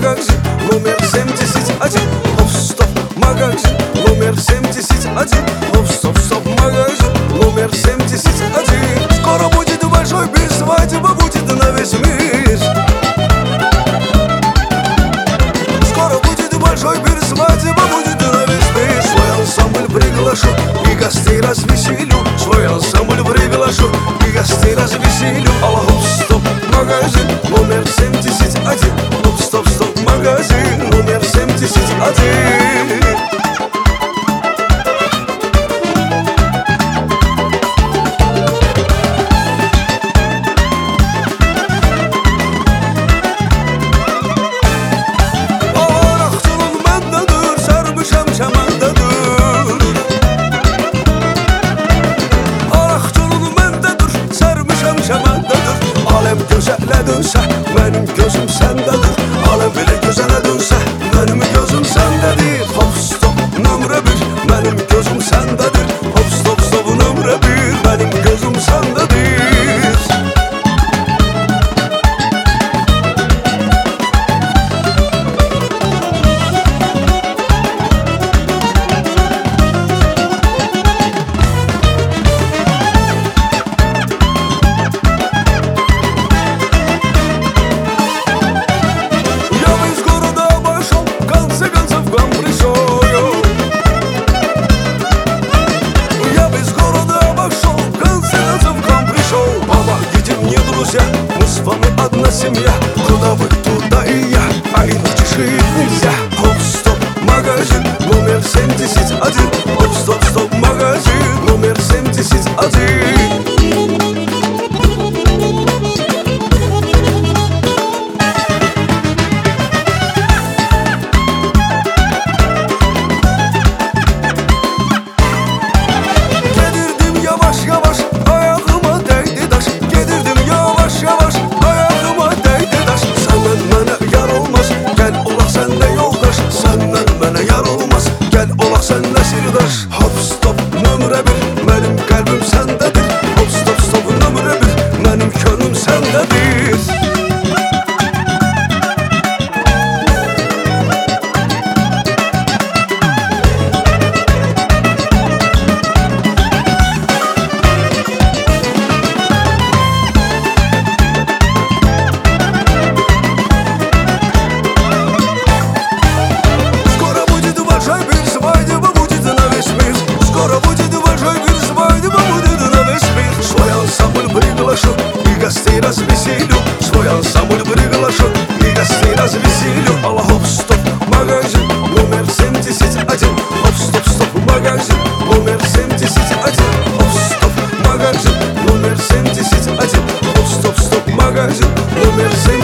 магазин номер 71. Оп, стоп, магазин номер 71. Оп, стоп, стоп, магазин номер 71. Скоро будет большой бис, свадьба будет на весь мир. Скоро будет большой бир, свадьба будет на весь мир. Свой ансамбль приглашу и гостей развеселю. Свой ансамбль приглашу и гостей развеселю. Оп, стоп, магазин номер 71. Оп, стоп, стоп, магазин номер 71. Alem gözələ dönsə, mənim gözüm səndədir. Alem belə gözələ dönsə, mənim gözüm səndədir. Hop, stop, nömrə 1, mənim gözüm səndədir. Hop, stop, stop, nömrə 1, mənim gözüm səndədir. Мы с вами одна семья, куда вы, туда и я, а иначе жить нельзя. Оп, стоп, магазин номер 71. Оп, стоп, стоп, магазин номер 71. Hop, stop, nömrə 1, mənim qəlbim səndədir. Hop, stop, stop, nömrə 1, mənim könlüm səndədir. И гостей развеселю. Свой ансамбль приглашу и гостей развеселю. Хоп, стоп, магазин номер 71. Хоп, стоп, стоп, магазин номер 71. Хоп, стоп, магазин номер 71. Хоп, стоп, стоп, магазин номер 71.